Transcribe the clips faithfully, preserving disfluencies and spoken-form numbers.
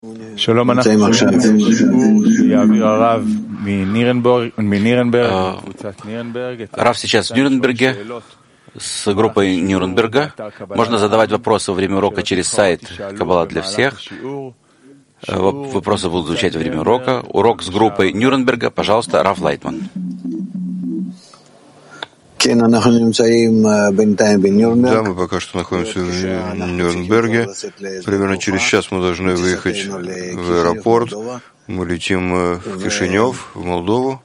שלום, אנחנו בשיעור שיעביר הרב מנירנברג, קבוצת נירנברג. Рав сейчас в Нюрнберге с группой Нюрнберга. Можно задавать вопросы во время урока через сайт Каббала для всех. Вопросы будут звучать во время урока. Урок с группой Нюрнберга. Пожалуйста, Рав Лайтман. Да, мы пока что находимся в Нюрнберге. Примерно через час мы должны выехать в аэропорт. Мы летим в Кишинев, в Молдову.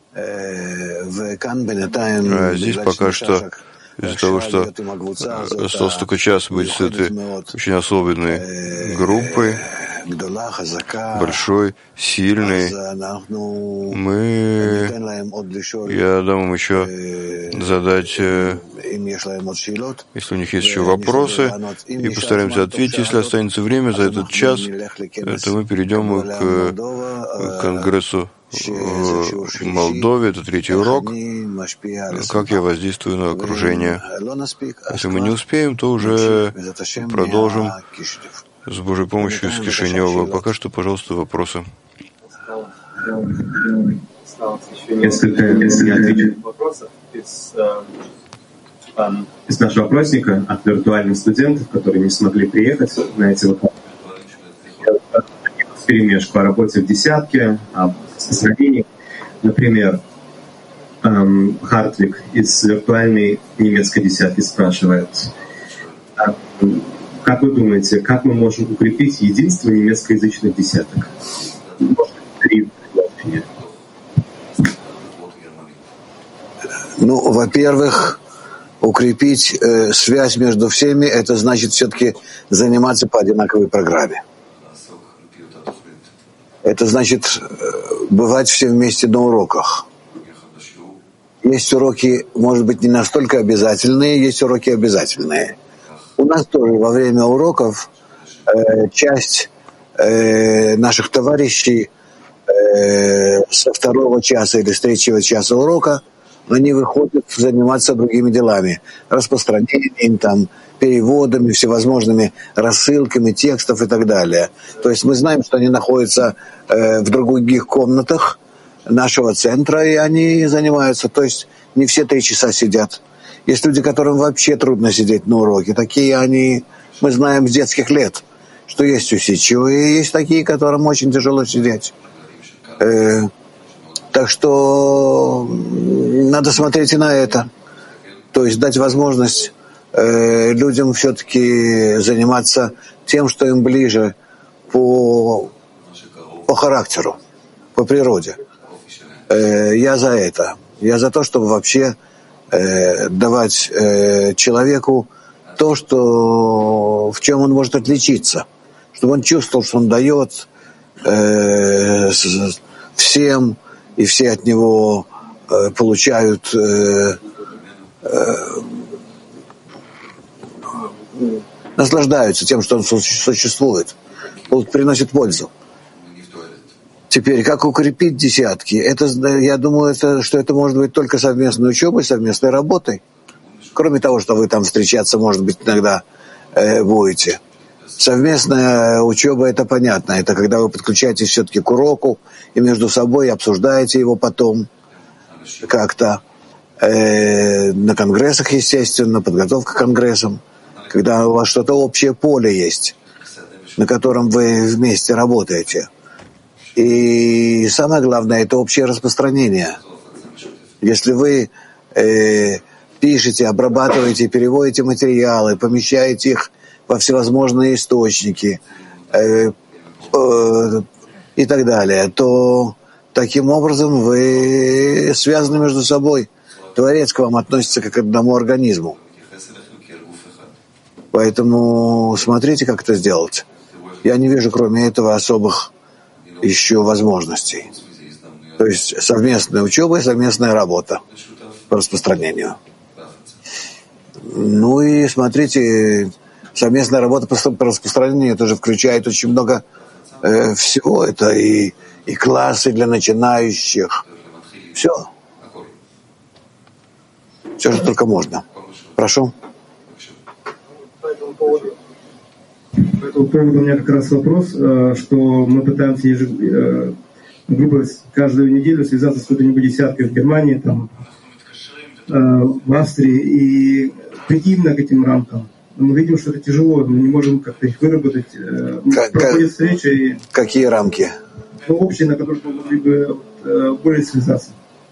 А здесь пока что, из-за того, что осталось только час быть с этой очень особенной группой, большой, сильной, мы, я дам им еще задать, если у них есть еще вопросы, и постараемся ответить. Если останется время за этот час, то мы перейдем к Конгрессу в Молдове. Это третий урок. Как я воздействую на окружение. Если мы не успеем, то уже продолжим с Божьей помощью из Кишинева. Пока что, пожалуйста, вопросы. Несколько, если я отвечу на вопросы из, из нашего опросника от виртуальных студентов, которые не смогли приехать на эти выходные. Перемешку о работе в десятке, о распространении. Например, эм, Хартвик из виртуальной немецкой десятки спрашивает, как вы думаете, как мы можем укрепить единство немецкоязычных десяток? Может, три предложения. Ну, во-первых, укрепить э, связь между всеми, это значит все-таки заниматься по одинаковой программе. Это значит бывать все вместе на уроках. Есть уроки, может быть, не настолько обязательные, есть уроки обязательные. У нас тоже во время уроков э, часть э, наших товарищей э, со второго часа или с третьего часа урока, они выходят заниматься другими делами, распространением, там, переводами, всевозможными рассылками текстов и так далее. То есть мы знаем, что они находятся э, в других комнатах нашего центра, и они занимаются. То есть не все три часа сидят. Есть люди, которым вообще трудно сидеть на уроке. Такие они, мы знаем с детских лет, что есть усидчивые, и есть такие, которым очень тяжело сидеть. Э, так что надо смотреть и на это. То есть дать возможность э, людям все-таки заниматься тем, что им ближе по, по характеру, по природе. Э, я за это. Я за то, чтобы вообще э, давать э, человеку то, что, в чем он может отличиться. Чтобы он чувствовал, что он дает э, всем, и все от него э, получают э, э, наслаждаются тем, что он существует, приносит пользу. Теперь, как укрепить десятки? Это, я думаю, это, что это может быть только совместной учебой, совместной работой. Кроме того, что вы там встречаться, может быть, иногда э, будете. Совместная учеба — это понятно. Это когда вы подключаетесь все-таки к уроку и между собой обсуждаете его потом как-то. Э, на конгрессах, естественно, подготовка к конгрессам. Когда у вас что-то общее поле есть, на котором вы вместе работаете. И самое главное — это общее распространение. Если вы э, пишете, обрабатываете, переводите материалы, помещаете их во всевозможные источники э, э, и так далее, то таким образом вы связаны между собой. Творец к вам относится как к одному организму. Поэтому смотрите, как это сделать. Я не вижу, кроме этого, особых еще возможностей. То есть совместная учеба и совместная работа по распространению. Ну и смотрите, совместная работа по распространению, это же включает очень много э, всего. Это и, и классы для начинающих. Все. Все, что только можно. Прошу. По этому поводу По этому поводу у меня как раз вопрос, что мы пытаемся ежегодно, грубо каждую неделю связаться с какой-то десяткой в Германии, там, в Австрии и прийти именно к этим рамкам. Но мы видим, что это тяжело, мы не можем как-то их выработать. Как, проходит встреча и... Какие рамки? Ну, общие, на которых мы могли бы более связаться.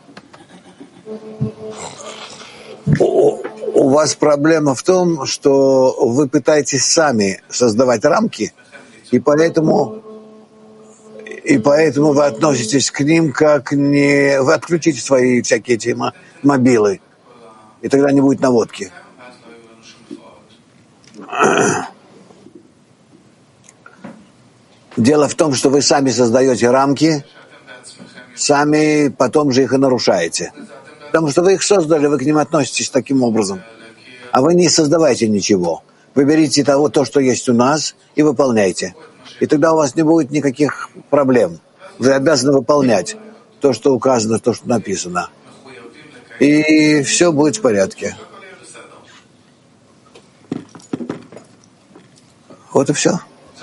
У, у вас проблема в том, что вы пытаетесь сами создавать рамки, и поэтому, и поэтому вы относитесь к ним как не... Вы отключите свои всякие эти мобилы, и тогда не будет наводки. Дело в том, что вы сами создаете рамки, сами потом же их и нарушаете. Потому что вы их создали, вы к ним относитесь таким образом. А вы не создавайте ничего. Вы берите того, то, что есть у нас, и выполняйте. И тогда у вас не будет никаких проблем. Вы обязаны выполнять то, что указано, то, что написано. И все будет в порядке. Вот и все.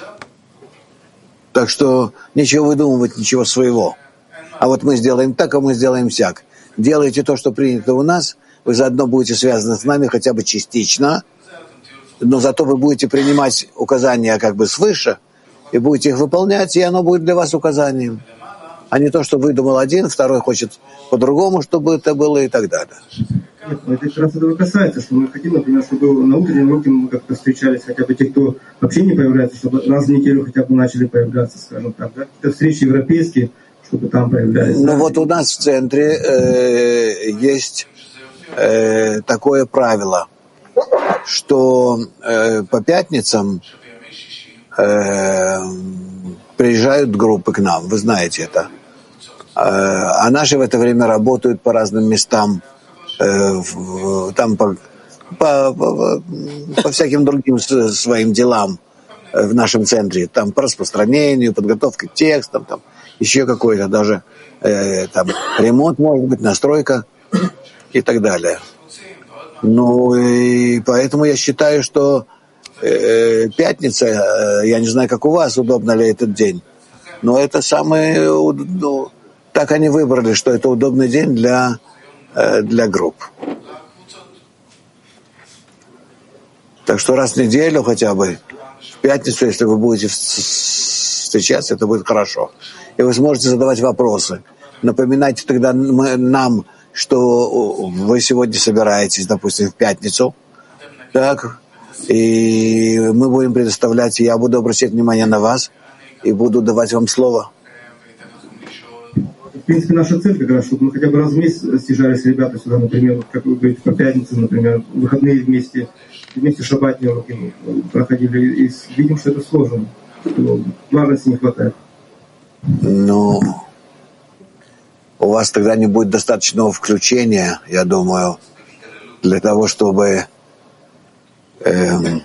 Так что ничего выдумывать, ничего своего. А вот мы сделаем так, а мы сделаем сяк. Делайте то, что принято у нас, вы заодно будете связаны с нами хотя бы частично, но зато вы будете принимать указания как бы свыше, и будете их выполнять, и оно будет для вас указанием. А не то, что выдумал один, второй хочет по-другому, чтобы это было, и так далее. Нет, ну это как раз этого касается, что мы хотим, например, чтобы на утреннем уроке мы как-то встречались, хотя бы те, кто вообще не появляется, чтобы раз в неделю хотя бы начали появляться, скажем так, да? Какие-то встречи европейские, чтобы там появлялись. Ну вот у нас в центре э, есть э, такое правило, что э, по пятницам э, приезжают группы к нам, вы знаете это. Э, а наши в это время работают по разным местам, э, в, там по, по, по, по всяким другим своим делам в нашем центре, там по распространению, подготовке к текстам, там еще какой-то даже э, там ремонт, может быть, настройка и так далее. Ну и поэтому я считаю, что э, пятница, э, я не знаю, как у вас, удобно ли этот день, но это самый, ну, так они выбрали, что это удобный день для, э, для групп. Так что раз в неделю хотя бы, в пятницу, если вы будете встречаться, это будет хорошо. И вы сможете задавать вопросы. Напоминайте тогда нам, что вы сегодня собираетесь, допустим, в пятницу. Так. И мы будем предоставлять, я буду обращать внимание на вас и буду давать вам слово. В принципе, наша цель как раз, чтобы мы хотя бы раз в месяц съезжались ребята сюда, например, как вы говорите, по пятницам, например, выходные вместе, вместе шаббатные уроки проходили, и видим, что это сложно, что важности не хватает. Ну, у вас тогда не будет достаточного включения, я думаю, для того, чтобы эм,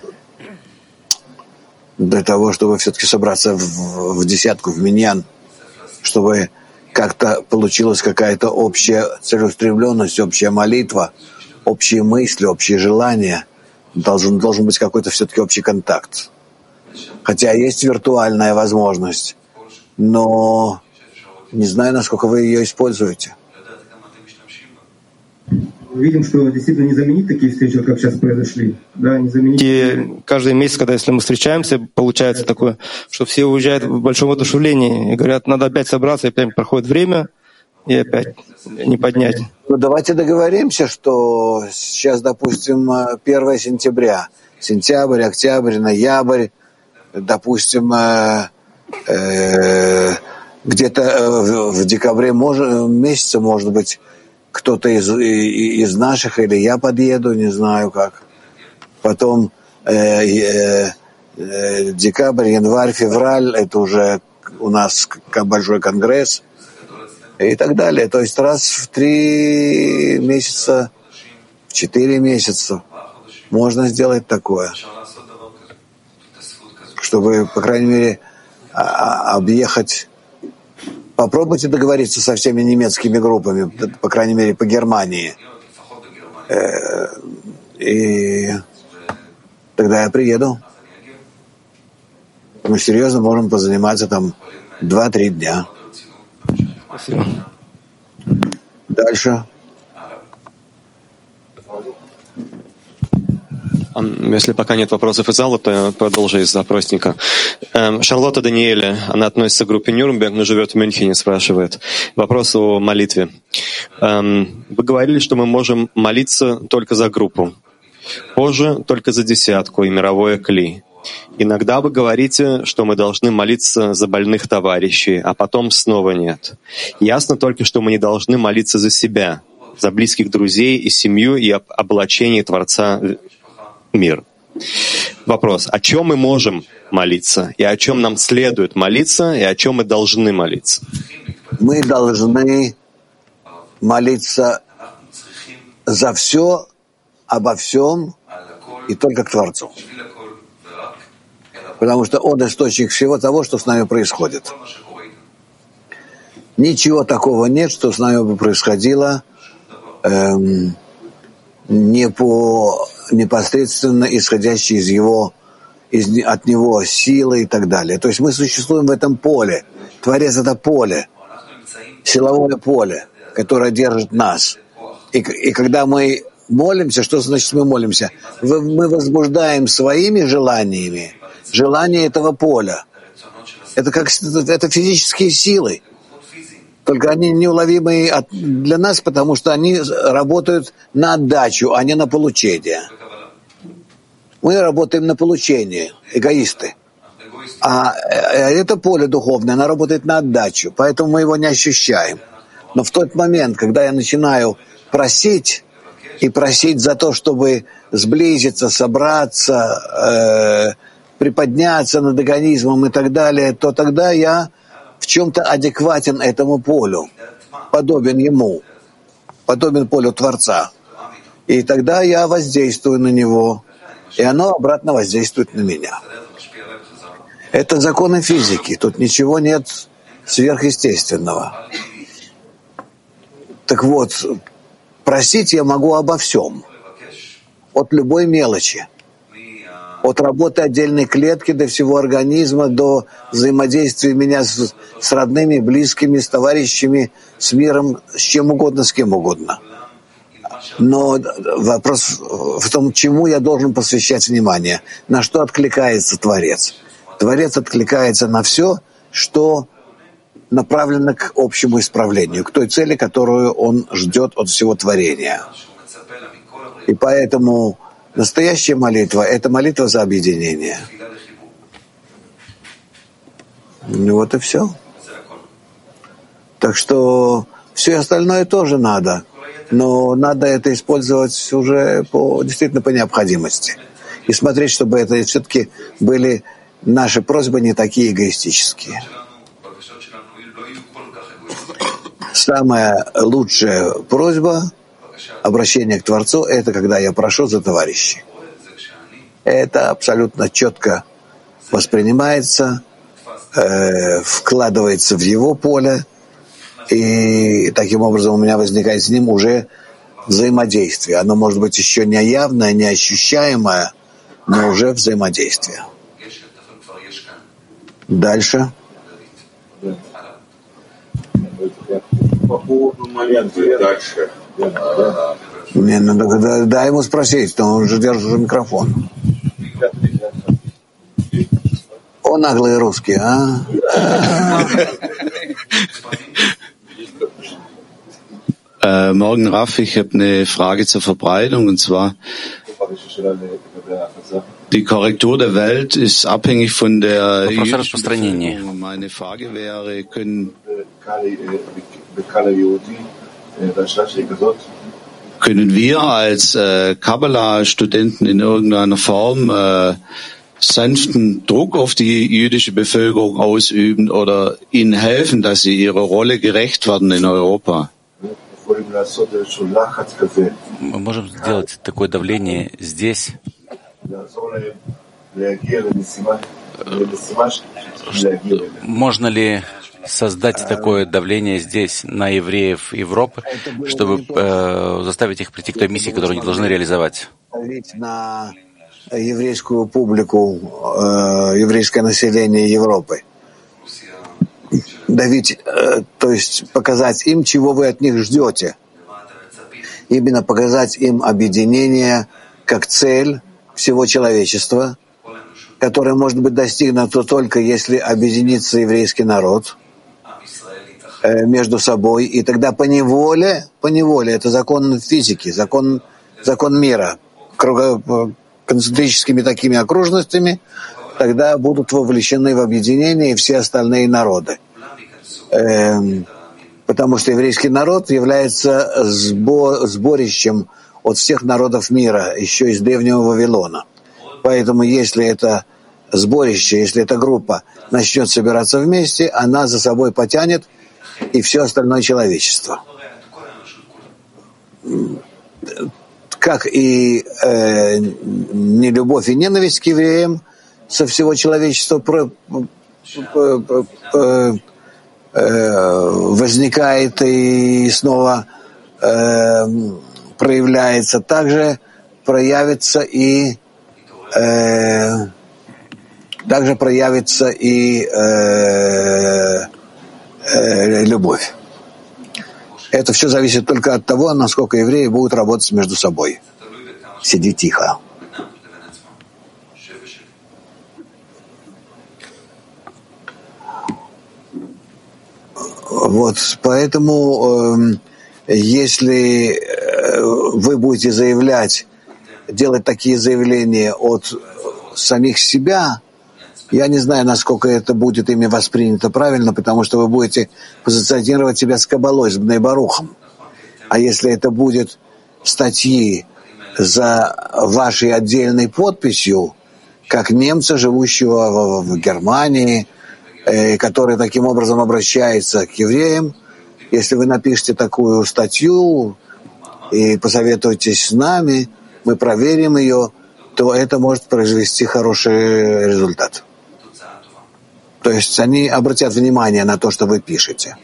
для того, чтобы все-таки собраться в, в десятку, в миньян, чтобы как-то получилась какая-то общая целеустремленность, общая молитва, общие мысли, общие желания. Должен, должен быть какой-то все-таки общий контакт. Хотя есть виртуальная возможность, но не знаю, насколько вы ее используете. Видим, что действительно не заменить такие встречи, как сейчас произошли. Да, не заменить. И каждый месяц, когда если мы встречаемся, получается такое, что все уезжают в большом воодушевлении и говорят, надо опять собраться, и опять проходит время, и опять не поднять. Ну, давайте договоримся, что сейчас, допустим, первое сентября, сентябрь, октябрь, ноябрь, допустим, э, э, где-то в, в декабре может, месяце, может быть, кто-то из, из наших, или я подъеду, не знаю как. Потом э, э, э, декабрь, январь, февраль, это уже у нас большой конгресс и так далее. То есть раз в три месяца, в четыре месяца можно сделать такое, чтобы, по крайней мере, объехать. Попробуйте договориться со всеми немецкими группами, по крайней мере, по Германии. И тогда я приеду. Мы серьезно можем позаниматься там два-три дня. Спасибо. Дальше. Если пока нет вопросов из зала, то я продолжу из запросника. Шарлотта Даниэля, она относится к группе Нюрнберг, но живет в Мюнхене, спрашивает. Вопрос о молитве. Вы говорили, что мы можем молиться только за группу, позже только за десятку и мировое кли. Иногда вы говорите, что мы должны молиться за больных товарищей, а потом снова нет. Ясно только, что мы не должны молиться за себя, за близких друзей и семью и об облачении Творца мир. Вопрос, о чем мы можем молиться, и о чем нам следует молиться, и о чем мы должны молиться? Мы должны молиться за все, обо всем и только к Творцу. Потому что Он источник всего того, что с нами происходит. Ничего такого нет, что с нами бы происходило эм, не по непосредственно исходящей из его, из, от него силы и так далее. То есть мы существуем в этом поле. Творец — это поле, силовое поле, которое держит нас. И, и когда мы молимся, что значит мы молимся? Мы возбуждаем своими желаниями желание этого поля. Это как это физические силы. Только они неуловимые для нас, потому что они работают на отдачу, а не на получение. Мы работаем на получение, эгоисты. А это поле духовное, оно работает на отдачу, поэтому мы его не ощущаем. Но в тот момент, когда я начинаю просить, и просить за то, чтобы сблизиться, собраться, э, приподняться над эгоизмом и так далее, то тогда я в чем-то адекватен этому полю, подобен ему, подобен полю Творца. И тогда я воздействую на него, и оно обратно воздействует на меня. Это законы физики, тут ничего нет сверхъестественного. Так вот, просить я могу обо всем, от любой мелочи. От работы отдельной клетки до всего организма, до взаимодействия меня с, с родными, близкими, с товарищами, с миром, с чем угодно, с кем угодно. Но вопрос в том, чему я должен посвящать внимание, на что откликается Творец. Творец откликается на все, что направлено к общему исправлению, к той цели, которую он ждет от всего творения. И поэтому настоящая молитва — это молитва за объединение. Ну вот и все. Так что все остальное тоже надо, но надо это использовать уже по, действительно по необходимости. И смотреть, чтобы это все-таки были наши просьбы не такие эгоистические. Самая лучшая просьба, обращение к Творцу — это когда я прошу за товарищей. Это абсолютно четко воспринимается, э, вкладывается в его поле, и таким образом у меня возникает с ним уже взаимодействие. Оно может быть еще не явное, не ощущаемое, но уже взаимодействие. Дальше. По поводу молитвы дальше. Не, надо, дай, дай ему спросить, но он же держит уже микрофон. О, наглые русские, а? Äh, morgen Raff, ich habe eine Frage zur Verbreitung, und zwar die Korrektur der Welt ist abhängig von der jüdischen Bevölkerung. Meine Frage wäre, können, können wir als äh, Kabbalah-Studenten in irgendeiner Form äh, sanften Druck auf die jüdische Bevölkerung ausüben oder ihnen helfen, dass sie ihrer Rolle gerecht werden in Europa? Мы можем сделать такое давление здесь, можно ли создать такое давление здесь на евреев Европы, чтобы э, заставить их прийти к той миссии, которую они должны реализовать? еврейскую публику, э, еврейское население Европы. Давить, э, то есть показать им, чего вы от них ждете. Именно показать им объединение как цель всего человечества, которое может быть достигнуто только если объединится еврейский народ э, между собой, и тогда поневоле, поневоле, это закон физики, закон, закон мира, круго, концентрическими такими окружностями, тогда будут вовлечены в объединение и все остальные народы. Эм, потому что еврейский народ является сбор, сборищем от всех народов мира, еще из древнего Вавилона. Поэтому если это сборище, если эта группа начнет собираться вместе, она за собой потянет и все остальное человечество. Как и э, нелюбовь и ненависть к евреям со всего человечества про, про, про, про, э, возникает и снова э, проявляется, также проявится и э, также проявится и э, э, любовь. Это все зависит только от того, насколько евреи будут работать между собой. Сиди тихо. Вот, поэтому, э, если вы будете заявлять, делать такие заявления от самих себя, я не знаю, насколько это будет ими воспринято правильно, потому что вы будете позиционировать себя с Кабалой, с Бней Барухом. А если это будет статьи за вашей отдельной подписью, как немца, живущего в, в Германии, э, который таким образом обращается к евреям, если вы напишете такую статью и посоветуетесь с нами, мы проверим ее, то это может произвести хороший результат. То есть они обратят внимание на то, что вы пишете.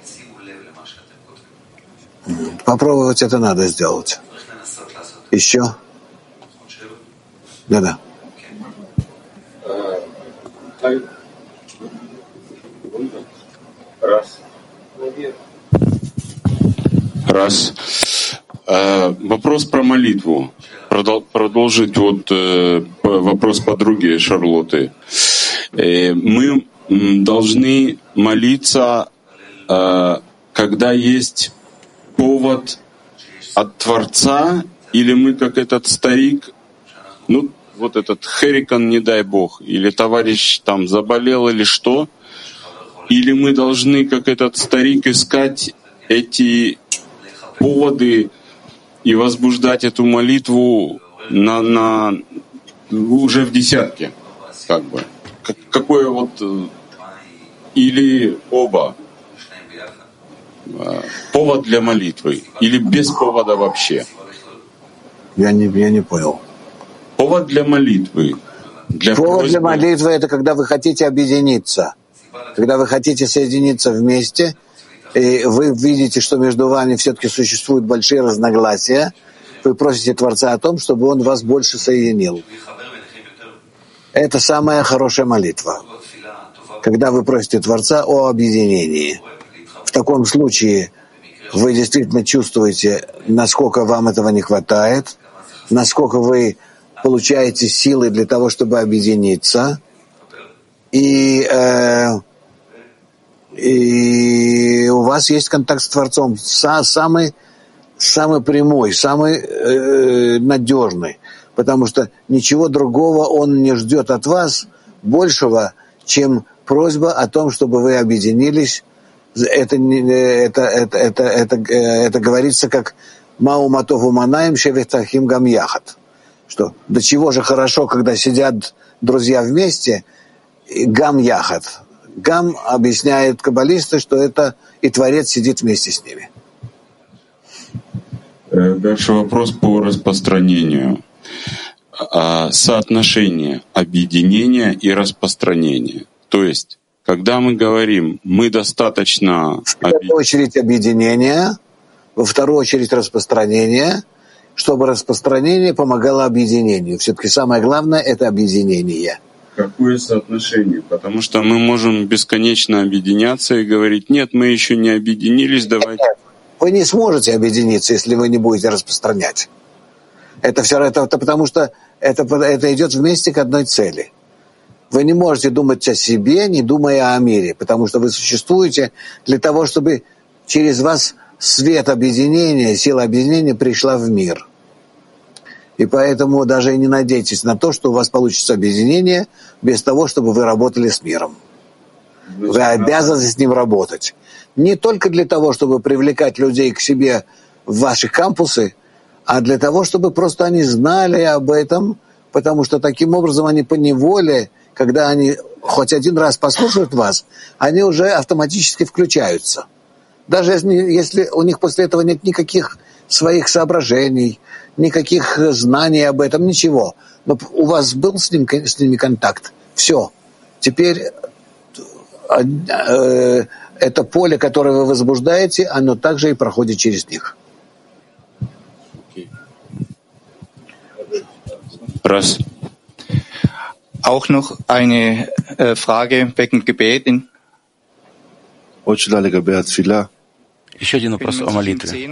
Попробовать это надо сделать. Еще? Да-да. Раз. Раз. Э, вопрос про молитву. Продол- продолжить вот э, вопрос подруги Шарлотты. Э, мы должны молиться, э, когда есть повод от Творца, или мы, как этот старик, ну, вот этот Херикон, не дай Бог, или товарищ там заболел, или что, или мы должны, как этот старик, искать эти поводы и возбуждать эту молитву на, на уже в десятке, как бы. Какое вот, или оба, повод для молитвы, или без повода вообще? Я не, я не понял. Повод для молитвы. Для повод просьбы. Для молитвы — это когда вы хотите объединиться, когда вы хотите соединиться вместе, и вы видите, что между вами все-таки существуют большие разногласия, вы просите Творца о том, чтобы Он вас больше соединил. Это самая хорошая молитва, когда вы просите Творца о объединении. В таком случае вы действительно чувствуете, насколько вам этого не хватает, насколько вы получаете силы для того, чтобы объединиться, и, э, и у вас есть контакт с Творцом, самый, самый прямой, самый э, надежный, потому что ничего другого Он не ждет от вас большего, чем просьба о том, чтобы вы объединились. Это, это, это, это, это, это говорится как «Мау матову манаем шевехтахим гам яхат». Что до чего же хорошо, когда сидят друзья вместе, гам яхат. Гам объясняет каббалисты, что это и Творец сидит вместе с ними. Дальше вопрос по распространению. Соотношение объединения и распространения. То есть, когда мы говорим, мы достаточно... В первую очередь объединение, во вторую очередь распространение, чтобы распространение помогало объединению. Все-таки самое главное — это объединение. Какое соотношение? Потому что мы можем бесконечно объединяться и говорить: нет, мы еще не объединились, давайте. Вы не сможете объединиться, если вы не будете распространять. Это все это, это потому что это, это идет вместе к одной цели. Вы не можете думать о себе, не думая о мире, потому что вы существуете для того, чтобы через вас свет объединения, сила объединения пришла в мир. И поэтому даже и не надейтесь на то, что у вас получится объединение без того, чтобы вы работали с миром. Вы обязаны с ним работать. Не только для того, чтобы привлекать людей к себе в ваши кампусы, а для того, чтобы просто они знали об этом, потому что таким образом они поневоле, когда они хоть один раз послушают вас, они уже автоматически включаются. Даже если, если у них после этого нет никаких своих соображений, никаких знаний об этом, ничего. Но у вас был с, ним, с ними контакт. Все. Теперь э, это поле, которое вы возбуждаете, оно также и проходит через них. Раз. Auch noch eine äh, Frage wegen Gebet. Еще один вопрос о молитве.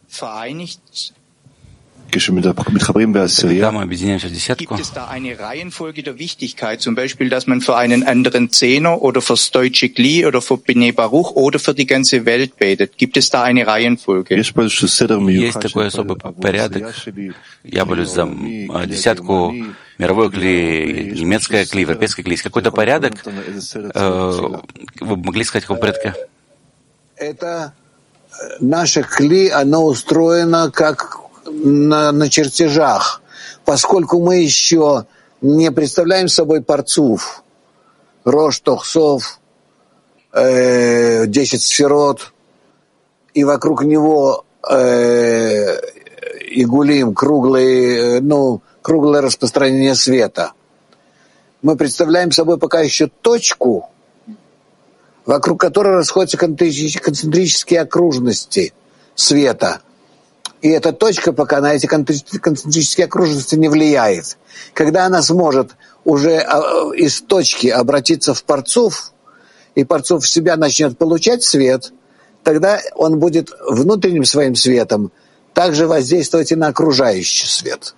Когда мы объединяемся в десятку, Gibt es da eine Reihenfolge der Wichtigkeit, zum Beispiel, dass man für einen anderen Zehner oder fürs deutsche Gli oder für Bnei Baruch oder für die ganze Welt betet? Gibt es da eine Reihenfolge? есть такой особый порядок. Я молюсь за десятку, мировой кли, немецкая кли, европейская кли. Есть какой-то порядок? Вы могли сказать, в каком порядке? Это наше кли, оно устроено как на, на чертежах, поскольку мы еще не представляем собой парцуф, рош, тохсов, э, десять сферот, и вокруг него э, игулим, круглые, ну, круглое распространение света. Мы представляем собой пока еще точку, вокруг которой расходятся концентрические окружности света. И эта точка пока на эти концентрические окружности не влияет. Когда она сможет уже из точки обратиться в парцуф, и парцуф в себя начнет получать свет, тогда он будет внутренним своим светом также воздействовать и на окружающий свет.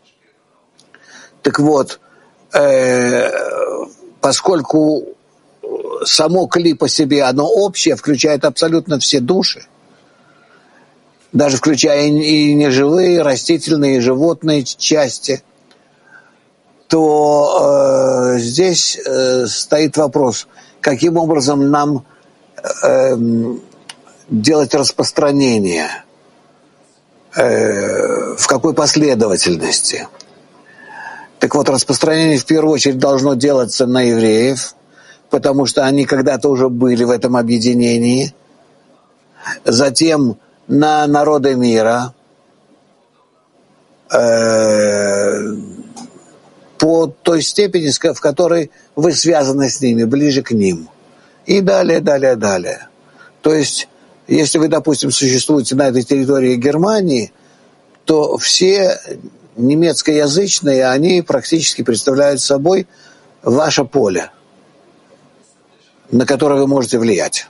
Так вот, э, поскольку само кли по себе, оно общее, включает абсолютно все души, даже включая и неживые, растительные, и животные части, то э, здесь э, стоит вопрос, каким образом нам э, делать распространение, э, в какой последовательности. Так вот, распространение в первую очередь должно делаться на евреев, потому что они когда-то уже были в этом объединении. Затем на народы мира, э, по той степени, в которой вы связаны с ними, ближе к ним. И далее, далее, далее. То есть, если вы, допустим, существуете на этой территории Германии, то все немецкоязычные, они практически представляют собой ваше поле, на которое вы можете влиять.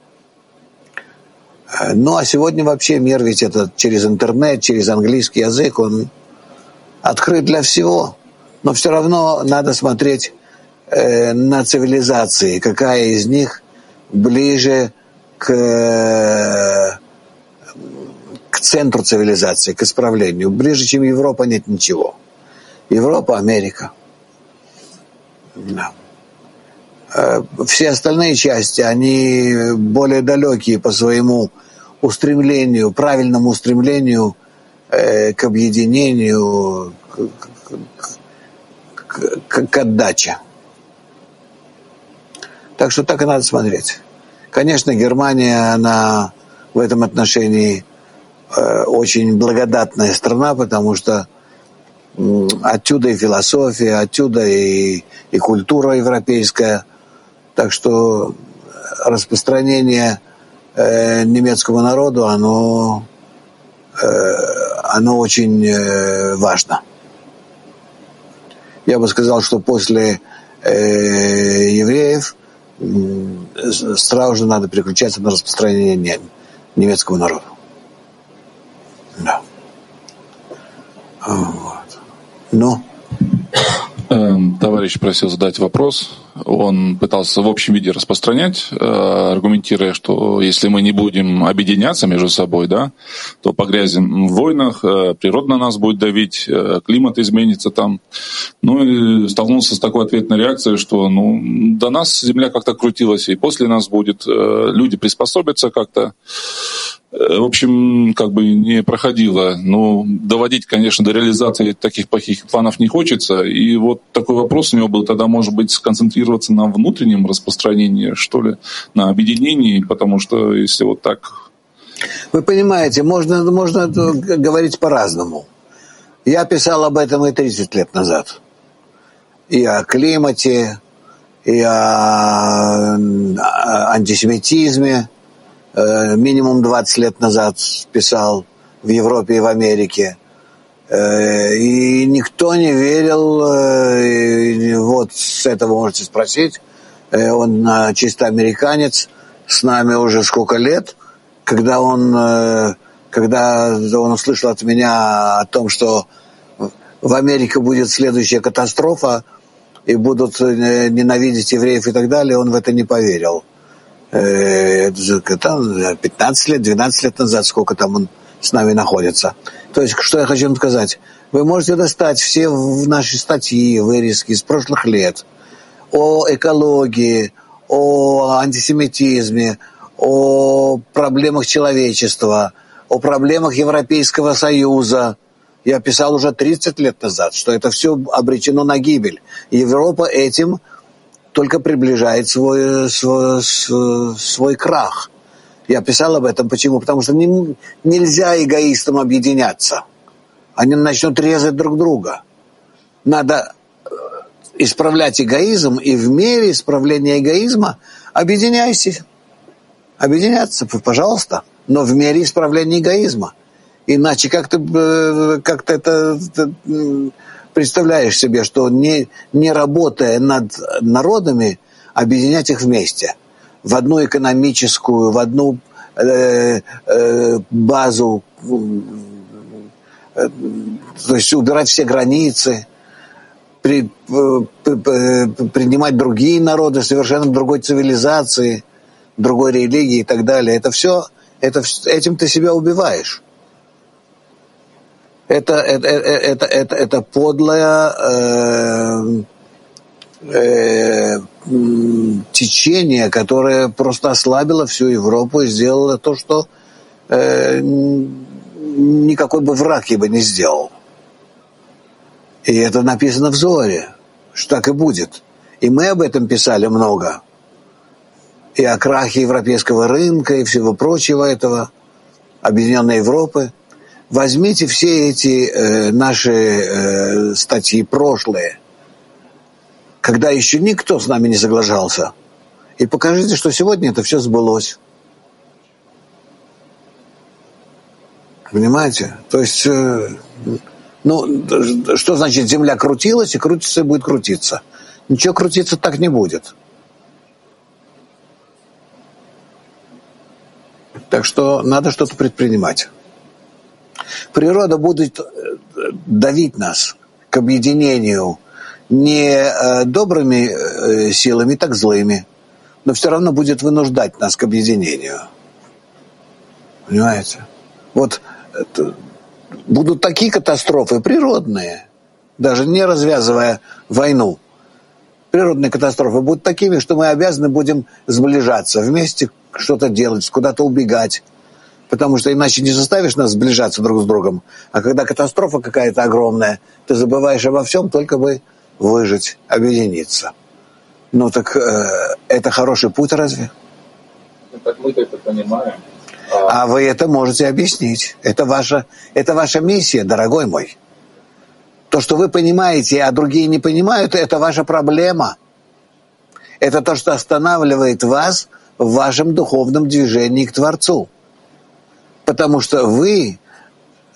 Ну, а сегодня вообще мир ведь это через интернет, через английский язык, он открыт для всего. Но все равно надо смотреть э, на цивилизации, какая из них ближе к, э, к центру цивилизации, к исправлению. Ближе, чем Европа, нет ничего. Европа, Америка. Да. Все остальные части, они более далекие по своему устремлению, правильному устремлению э, к объединению, к, к, к, к отдаче. Так что так и надо смотреть. Конечно, Германия, она в этом отношении э, очень благодатная страна, потому что э, отсюда и философия, отсюда и, и культура европейская. Так что распространение э, немецкому народу, оно, э, оно очень э, важно. Я бы сказал, что после э, евреев э, сразу же надо переключаться на распространение немецкого народа. Да. Вот. Ну. Товарищ просил задать вопрос. Он пытался в общем виде распространять, аргументируя, что если мы не будем объединяться между собой, да, то погрязнем в войнах, природа на нас будет давить, климат изменится там. Ну и столкнулся с такой ответной реакцией, что ну, до нас Земля как-то крутилась, и после нас будет. Люди приспособятся как-то. В общем, как бы не проходило. Но доводить, конечно, до реализации таких плохих планов не хочется. И вот такой вопрос у него был, тогда, может быть, сконцентрироваться на внутреннем распространении, что ли, на объединении, потому что если вот так... Вы понимаете, можно, можно говорить по-разному. Я писал об этом и тридцать лет назад. И о климате, и о антисемитизме. Минимум двадцать лет назад писал в Европе и в Америке. И никто не верил, вот с этого можете спросить, он чисто американец, с нами уже сколько лет, когда он, когда он услышал от меня о том, что в Америке будет следующая катастрофа, и будут ненавидеть евреев и так далее, он в это не поверил. Это же пятнадцать лет, двенадцать лет назад, сколько там он с нами находится. То есть, что я хочу вам сказать. Вы можете достать все наши статьи, вырезки из прошлых лет о экологии, о антисемитизме, о проблемах человечества, о проблемах Европейского Союза. Я писал уже тридцать лет назад, что это все обречено на гибель. Европа этим только приближает свой, свой, свой крах. Я писал об этом. Почему? Потому что не, нельзя эгоистам объединяться. Они начнут резать друг друга. Надо исправлять эгоизм, и в мере исправления эгоизма объединяйся. Объединяться, пожалуйста, но в мере исправления эгоизма. Иначе как ты, как ты это... представляешь себе, что не, не работая над народами, объединять их вместе в одну экономическую, в одну э, э, базу, э, то есть убирать все границы, при, э, э, принимать другие народы, совершенно другой цивилизации, другой религии и так далее. Это все, это, этим ты себя убиваешь. Это, это, это, это, это подлое э, э, течение, которое просто ослабило всю Европу и сделало то, что э, никакой бы враг бы не сделал. И это написано в Зоре, что так и будет. И мы об этом писали много. И о крахе европейского рынка и всего прочего этого, Объединенной Европы. Возьмите все эти э, наши э, статьи прошлые, когда еще никто с нами не соглашался, и покажите, что сегодня это все сбылось. Понимаете? То есть, э, ну, что значит Земля крутилась и крутится и будет крутиться? Ничего крутиться так не будет. Так что надо что-то предпринимать. Природа будет давить нас к объединению не добрыми силами, так злыми, но все равно будет вынуждать нас к объединению. Понимаете? Вот будут такие катастрофы природные, даже не развязывая войну. Природные катастрофы будут такими, что мы обязаны будем сближаться, вместе что-то делать, куда-то убегать. Потому что иначе не заставишь нас сближаться друг с другом. А когда катастрофа какая-то огромная, ты забываешь обо всем, только бы выжить, объединиться. Ну так э, это хороший путь разве? Ну, так мы это понимаем. А... а вы это можете объяснить. Это ваша, это ваша миссия, дорогой мой. То, что вы понимаете, а другие не понимают, это ваша проблема. Это то, что останавливает вас в вашем духовном движении к Творцу. Потому что вы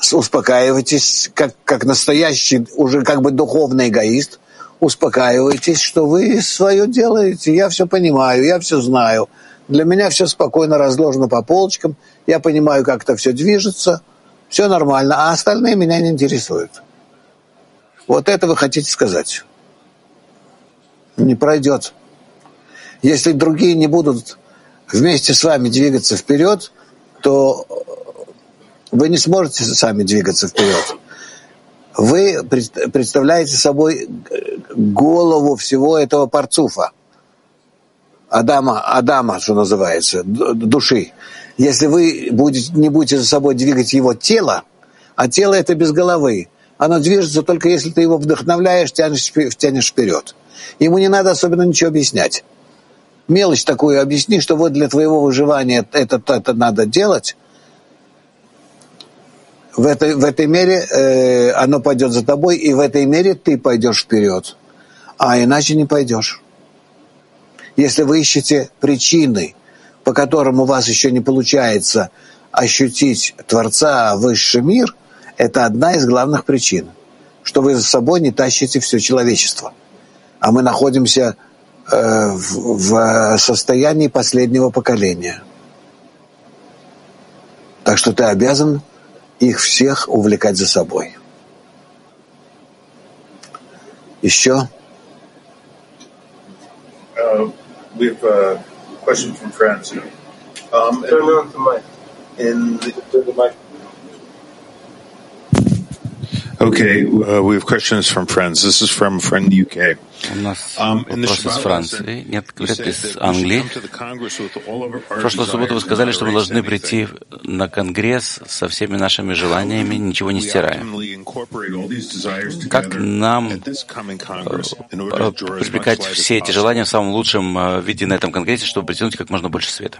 успокаивайтесь, как, как настоящий, уже как бы духовный эгоист, успокаивайтесь, что вы свое делаете, я все понимаю, я все знаю. Для меня все спокойно разложено по полочкам, я понимаю, как это все движется, все нормально, а остальные меня не интересуют. Вот это вы хотите сказать. Не пройдет. Если другие не будут вместе с вами двигаться вперед, то вы не сможете сами двигаться вперед. Вы представляете собой голову всего этого парцуфа. Адама, Адама, что называется, души. Если вы будете, не будете за собой двигать его тело, а тело это без головы, оно движется только если ты его вдохновляешь, тянешь, тянешь вперед. Ему не надо особенно ничего объяснять. Мелочь такую объясни, что вот для твоего выживания это, это надо делать. В этой, в этой мере э, оно пойдет за тобой, и в этой мере ты пойдешь вперед. А иначе не пойдешь. Если вы ищете причины, по которым у вас еще не получается ощутить Творца, высший мир, это одна из главных причин, что вы за собой не тащите все человечество. А мы находимся э, в, в состоянии последнего поколения. Так что ты обязан их всех увлекать за собой. Еще? Uh, we have a question from friends. Um, Turn on the mic. In the, turn the mic. Okay, uh, we have questions from friends. This is from a friend in the U K. У нас вопрос из Франции, нет, говорят, из Англии. В прошлую субботу вы сказали, что мы должны прийти на Конгресс со всеми нашими желаниями, ничего не стирая. Как нам привлекать все эти желания в самом лучшем виде на этом Конгрессе, чтобы притянуть как можно больше света?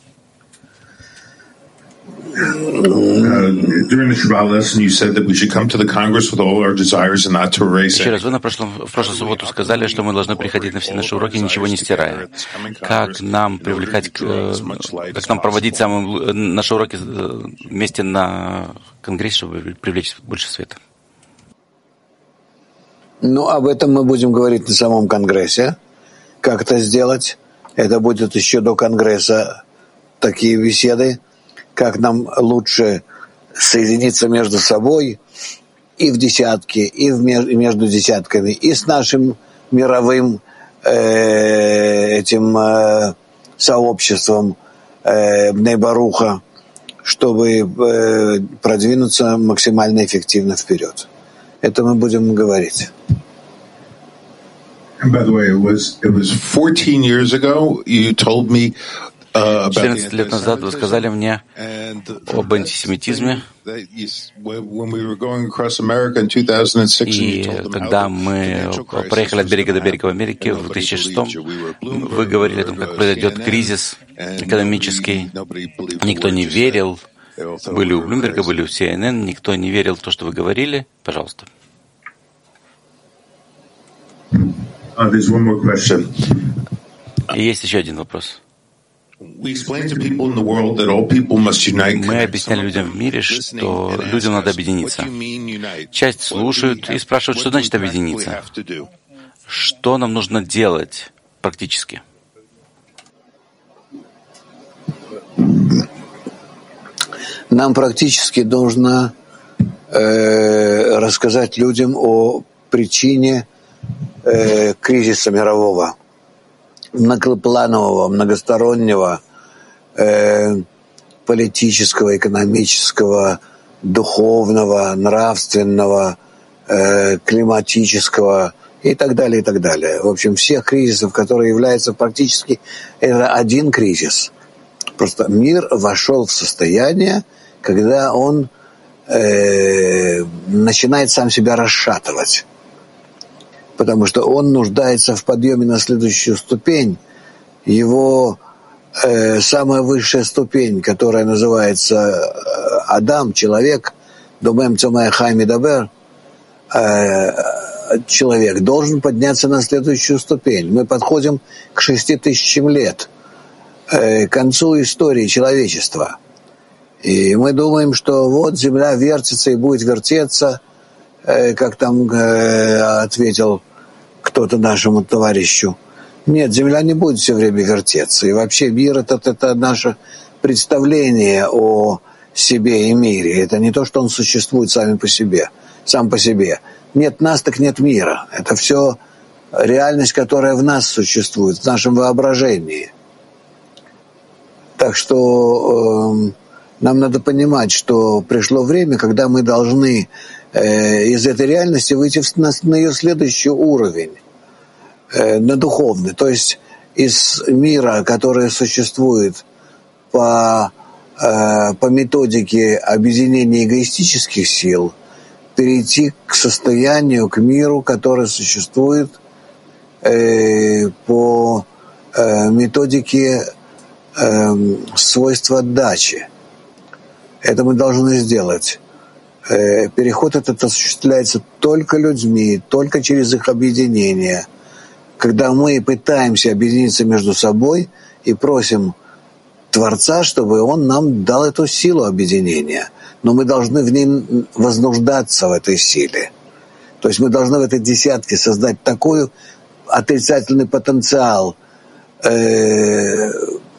Еще раз, вы на прошлом, в прошлую субботу сказали, что мы должны приходить на все наши уроки, ничего не стирая. Как нам привлекать, как нам проводить самые наши уроки вместе на Конгрессе, чтобы привлечь больше света? Ну, об этом мы будем говорить на самом Конгрессе. Как это сделать? Это будет еще до Конгресса такие беседы. Как нам лучше соединиться между собой и в десятке, и в между десятками, и с нашим мировым э, этим э, сообществом э, Бней Баруха, чтобы э, продвинуться максимально эффективно вперед. Это мы будем говорить. And by the way, it was it was fourteen years ago. You told me. четырнадцать лет назад вы сказали мне об антисемитизме, и когда мы проехали от берега до берега в Америке в две тысячи шестом, вы говорили о том, как произойдет кризис экономический. Никто не верил, были у Блумберга, были у си эн эн, никто не верил в то, что вы говорили. Пожалуйста. И есть еще один вопрос. Мы объясняли людям в мире, что людям надо объединиться. Часть слушают и спрашивают, что значит объединиться. Что нам нужно делать практически? Нам практически нужно э, рассказать людям о причине э, кризиса мирового. Многопланового, многостороннего, э, политического, экономического, духовного, нравственного, э, климатического и так далее, и так далее. В общем, всех кризисов, которые являются практически, это один кризис. Просто мир вошел в состояние, когда он э, начинает сам себя расшатывать. Потому что он нуждается в подъеме на следующую ступень. Его э, самая высшая ступень, которая называется э, Адам, человек, Домем Цомай Хай Мидабер, э, человек должен подняться на следующую ступень. Мы подходим к шести тысячам лет, э, к концу истории человечества. И мы думаем, что вот Земля вертится и будет вертеться, э, как там э, ответил кто-то нашему товарищу. Нет, Земля не будет все время вертеться. И вообще мир это, — это наше представление о себе и мире. Это не то, что он существует сами по себе, сам по себе. Нет нас, так нет мира. Это все реальность, которая в нас существует, в нашем воображении. Так что э, нам надо понимать, что пришло время, когда мы должны э, из этой реальности выйти на, на ее следующий уровень, э, на духовный. То есть из мира, который существует по, э, по методике объединения эгоистических сил, перейти к состоянию, к миру, который существует э, по э, методике э, свойства отдачи. Это мы должны сделать. Э, переход этот осуществляется только людьми, только через их объединение. Когда мы пытаемся объединиться между собой и просим Творца, чтобы Он нам дал эту силу объединения. Но мы должны в ней вознуждаться в этой силе. То есть мы должны в этой десятке создать такой отрицательный потенциал, э,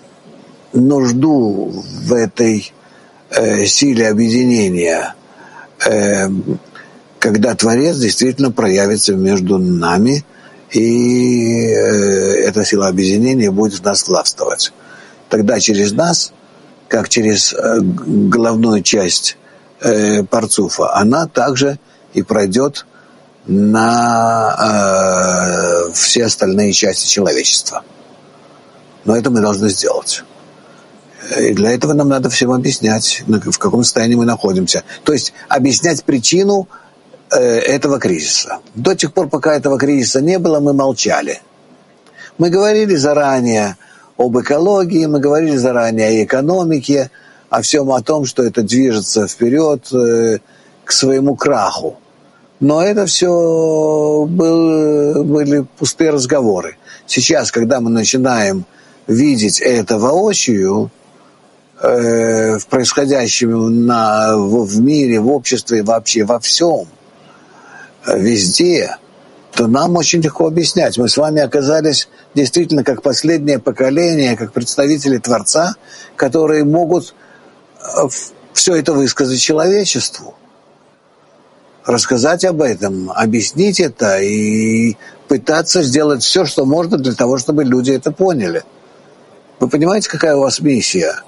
нужду в этой э, силе объединения, э, когда Творец действительно проявится между нами, и э, эта сила объединения будет в нас властвовать. Тогда через нас, как через э, головную часть э, парцуфа, она также и пройдет на э, все остальные части человечества. Но это мы должны сделать. И для этого нам надо всем объяснять, в каком состоянии мы находимся. То есть объяснять причину э, этого кризиса. До тех пор, пока этого кризиса не было, мы молчали. Мы говорили заранее об экологии, мы говорили заранее о экономике, о всем о том, что это движется вперед э, к своему краху. Но это все был, были пустые разговоры. Сейчас, когда мы начинаем видеть это воочию, э, в происходящем на, в, в мире, в обществе, вообще во всем, везде, то нам очень легко объяснять. Мы с вами оказались действительно как последнее поколение, как представители Творца, которые могут все это высказать человечеству, рассказать об этом, объяснить это и пытаться сделать все, что можно для того, чтобы люди это поняли. Вы понимаете, какая у вас миссия?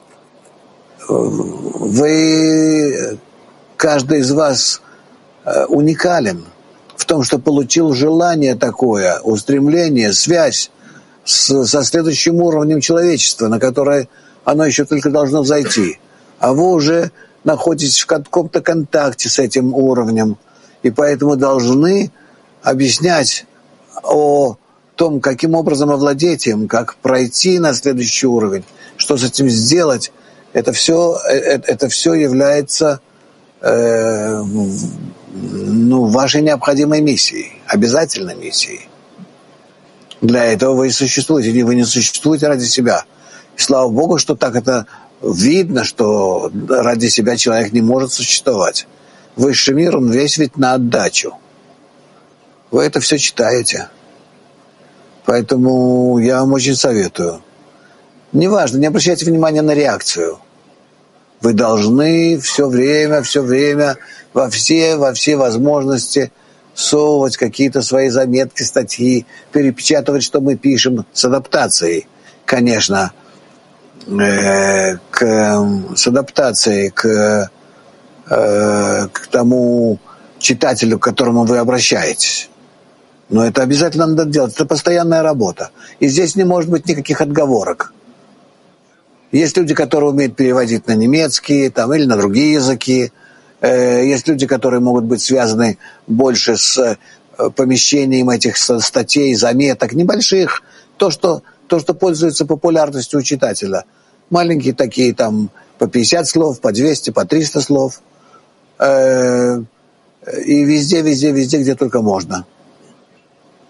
Вы, каждый из вас уникален в том, что получил желание такое, устремление, связь с, со следующим уровнем человечества, на которое оно еще только должно зайти. А вы уже находитесь в каком-то контакте с этим уровнем, и поэтому должны объяснять о том, каким образом овладеть им, как пройти на следующий уровень, что с этим сделать. Это все, это, это все является э, ну, вашей необходимой миссией, обязательной миссией. Для этого вы и существуете, вы не существуете ради себя. И слава Богу, что так это видно, что ради себя человек не может существовать. Высший мир, он весь ведь на отдачу. Вы это все читаете. Поэтому я вам очень советую. Неважно, не обращайте внимания на реакцию. Вы должны все время, все время во все, во все возможности всовывать какие-то свои заметки, статьи, перепечатывать, что мы пишем, с адаптацией, конечно, э, к, с адаптацией к, э, к тому читателю, к которому вы обращаетесь. Но это обязательно надо делать, это постоянная работа. И здесь не может быть никаких отговорок. Есть люди, которые умеют переводить на немецкий там, или на другие языки. Есть люди, которые могут быть связаны больше с помещением этих статей, заметок, небольших. То, что, то, что пользуется популярностью у читателя. Маленькие такие, там, по пятьдесят слов, по двести, по триста слов. И везде, везде, везде, где только можно.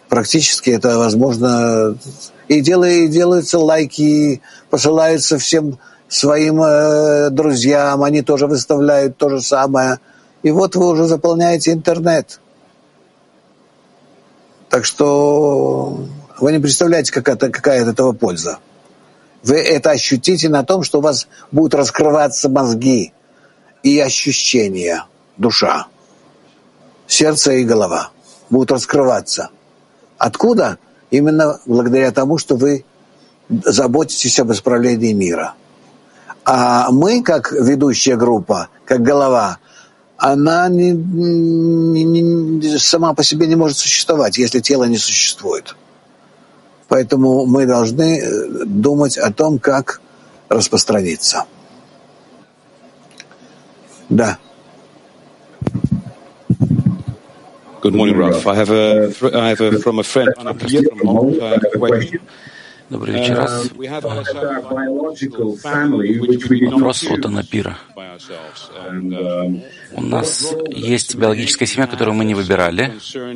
Практически это возможно. И делают, делаются лайки, посылаются всем своим э, друзьям, они тоже выставляют то же самое. И вот вы уже заполняете интернет. Так что вы не представляете, какая, какая от этого польза. Вы это ощутите на том, что у вас будут раскрываться мозги и ощущения, душа, сердце и голова будут раскрываться. Откуда? Именно благодаря тому, что вы заботитесь об исправлении мира. А мы, как ведущая группа, как голова, она не, не, не, сама по себе не может существовать, если тело не существует. Поэтому мы должны думать о том, как распространиться. Да. Good morning, Ralph. I have a, I have a, from a friend here from home, uh, a question. Добрый вечер, раз. Вопрос от Анапира. У нас есть биологическая семья, которую мы не выбирали.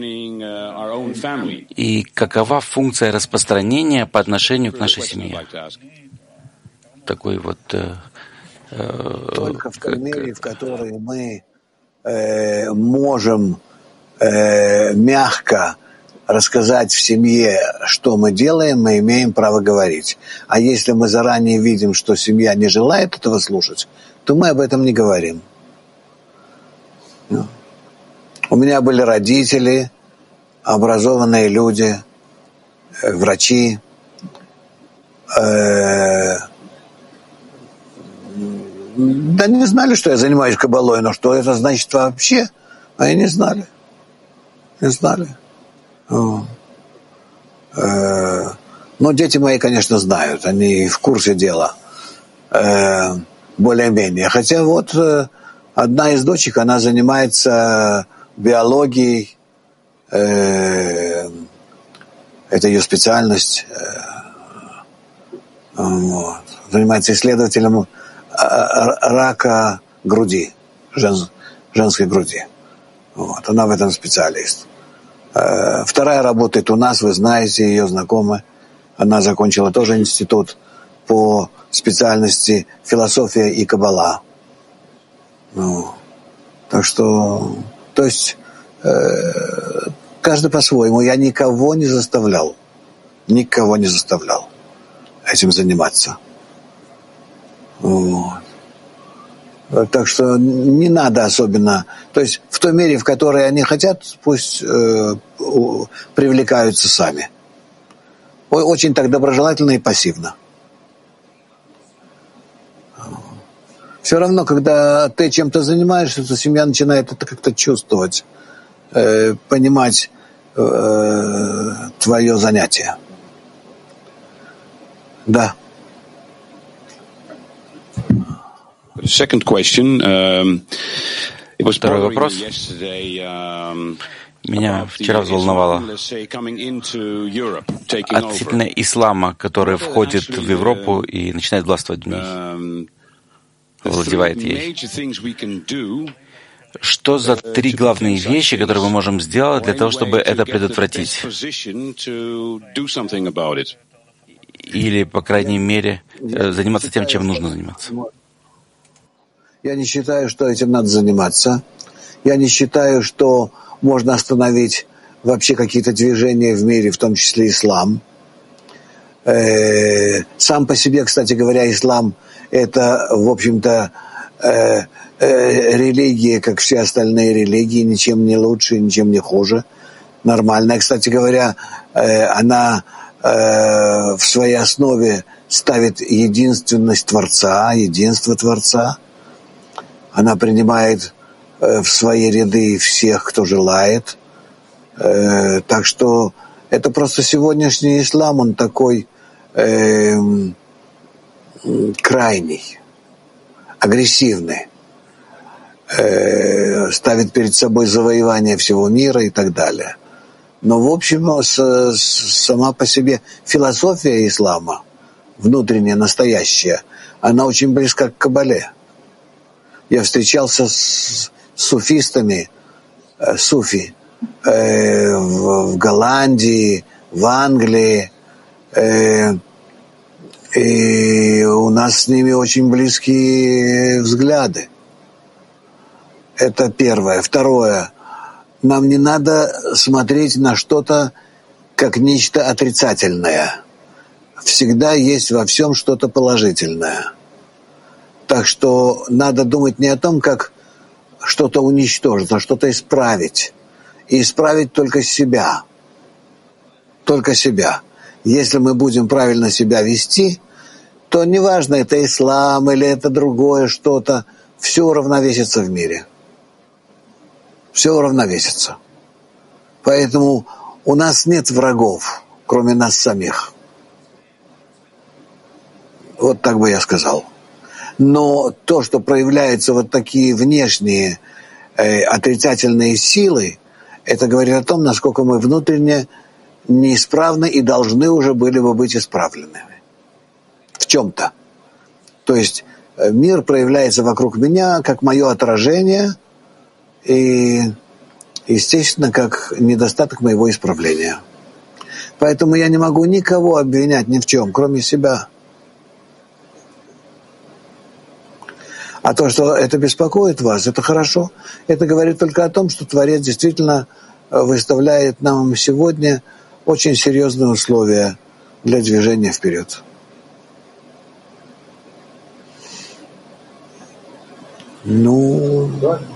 И какова функция распространения по отношению к нашей семье? Такой вот... Э, э, Только в том мере, в которой мы э, можем э, мягко рассказать в семье, что мы делаем, мы имеем право говорить. А если мы заранее видим, что семья не желает этого слушать, то мы об этом не говорим. У меня были родители, образованные люди, врачи. Э, да не знали, что я занимаюсь каббалой, но что это значит вообще, они не знали. Не знали. Но дети мои, конечно, знают, они в курсе дела, более-менее. Хотя вот одна из дочек, она занимается биологией, это ее специальность, вот. Занимается исследователем рака груди, жен, женской груди. Вот. Она в этом специалист. Вторая работает у нас, вы знаете, ее знакомы. Она закончила тоже институт по специальности философия и каббала. Ну, так что, то есть, э, каждый по-своему. Я никого не заставлял, никого не заставлял этим заниматься. Вот. Так что не надо особенно... То есть в той мере, в которой они хотят, пусть э, привлекаются сами. Очень так доброжелательно и пассивно. Все равно, когда ты чем-то занимаешься, то семья начинает это как-то чувствовать, э, понимать э, твое занятие. Да. Second question. Um, it was Второй вопрос. Um, Меня вчера взволновало относительно ислама, который входит в Европу и начинает властвовать в ней, владевает ей. Что за три главные вещи, которые мы можем сделать для того, чтобы это предотвратить? Или, по крайней мере, заниматься тем, чем нужно заниматься? Я не считаю, что этим надо заниматься. Я не считаю, что можно остановить вообще какие-то движения в мире, в том числе ислам. Э, сам по себе, кстати говоря, ислам — это, в общем-то, э, э, религия, как все остальные религии, ничем не лучше, ничем не хуже. Нормальная, кстати говоря, э, она э, в своей основе ставит единственность Творца, единство Творца. Она принимает э, в свои ряды всех, кто желает. Э, так что это просто сегодняшний ислам, он такой э, крайний, агрессивный. Э, ставит перед собой завоевание всего мира и так далее. Но, в общем, с, с, сама по себе философия ислама, внутренняя, настоящая, она очень близка к каббале. Я встречался с суфистами, суфи, э, в, в Голландии, в Англии, э, и у нас с ними очень близкие взгляды. Это первое. Второе. Нам не надо смотреть на что-то как нечто отрицательное. Всегда есть во всем что-то положительное. Так что надо думать не о том, как что-то уничтожить, а что-то исправить. И исправить только себя. Только себя. Если мы будем правильно себя вести, то неважно, это ислам или это другое что-то, все уравновесится в мире. Все уравновесится. Поэтому у нас нет врагов, кроме нас самих. Вот так бы я сказал. Но то, что проявляются вот такие внешние э, отрицательные силы, это говорит о том, насколько мы внутренне неисправны и должны уже были бы быть исправлены. В чем-то. То есть мир проявляется вокруг меня как мое отражение и, естественно, как недостаток моего исправления. Поэтому я не могу никого обвинять ни в чем, кроме себя. А то, что это беспокоит вас, это хорошо. Это говорит только о том, что Творец действительно выставляет нам сегодня очень серьезные условия для движения вперед. Ну...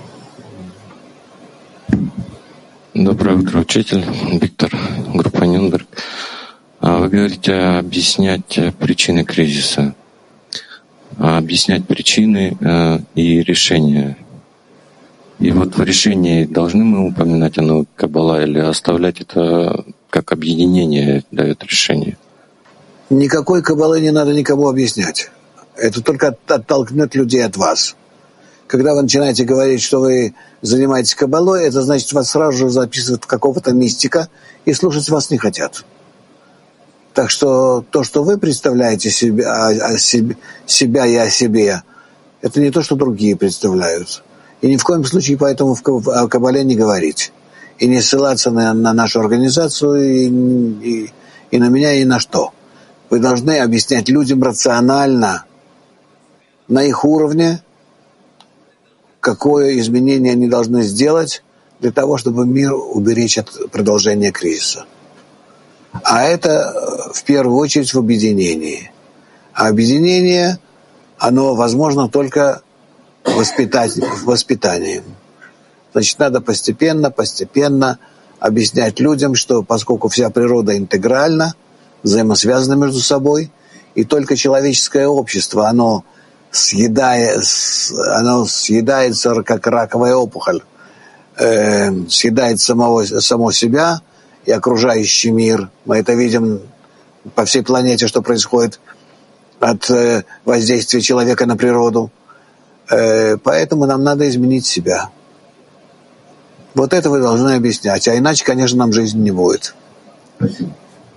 Доброе утро, учитель. Виктор, группа Нюрнберг. Вы говорите объяснять причины кризиса. Объяснять причины э, и решения. И вот в решении должны мы упоминать оно Каббала или оставлять это как объединение дает решение? Никакой Каббалы не надо никому объяснять. Это только оттолкнет людей от вас. Когда вы начинаете говорить, что вы занимаетесь Каббалой, это значит, вас сразу же записывают какого-то мистика и слушать вас не хотят. Так что то, что вы представляете себя, о себе, себя и о себе, это не то, что другие представляют. И ни в коем случае поэтому о Каббале не говорить. И не ссылаться на, на нашу организацию и, и, и на меня, и на что. Вы должны объяснять людям рационально, на их уровне, какое изменение они должны сделать для того, чтобы мир уберечь от продолжения кризиса. А это в первую очередь в объединении. А объединение, оно возможно только воспитанием. Значит, надо постепенно, постепенно объяснять людям, что поскольку вся природа интегральна, взаимосвязана между собой, и только человеческое общество, оно, съедает, оно съедается, как раковая опухоль, э, съедает самого, само себя и окружающий мир. Мы это видим по всей планете, что происходит от э, воздействия человека на природу. Э, поэтому нам надо изменить себя. Вот это вы должны объяснять. А иначе, конечно, нам жизни не будет. Спасибо.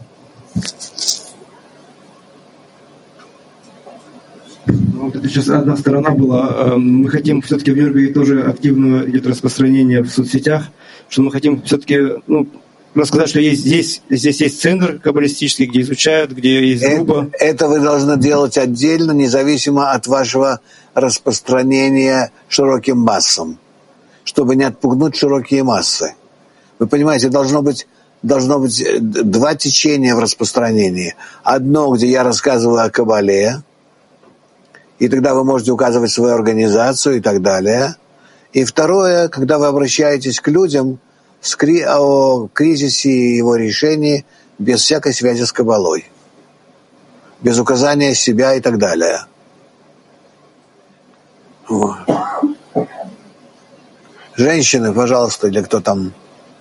Ну, вот это сейчас одна сторона была. Мы хотим все-таки в Нюрнберге тоже активно идет распространение в соцсетях, что мы хотим все-таки ну, рассказать, что есть здесь, здесь есть центр каббалистический, где изучают, где есть группа. Это, это вы должны делать отдельно, независимо от вашего распространения широким массам, чтобы не отпугнуть широкие массы. Вы понимаете, должно быть, должно быть два течения в распространении. Одно, где я рассказываю о Каббале, и тогда вы можете указывать свою организацию и так далее. И второе, когда вы обращаетесь к людям с кри- о кризисе и его решении без всякой связи с Каббалой, без указания себя и так далее. Вот. Женщины, пожалуйста, или кто там.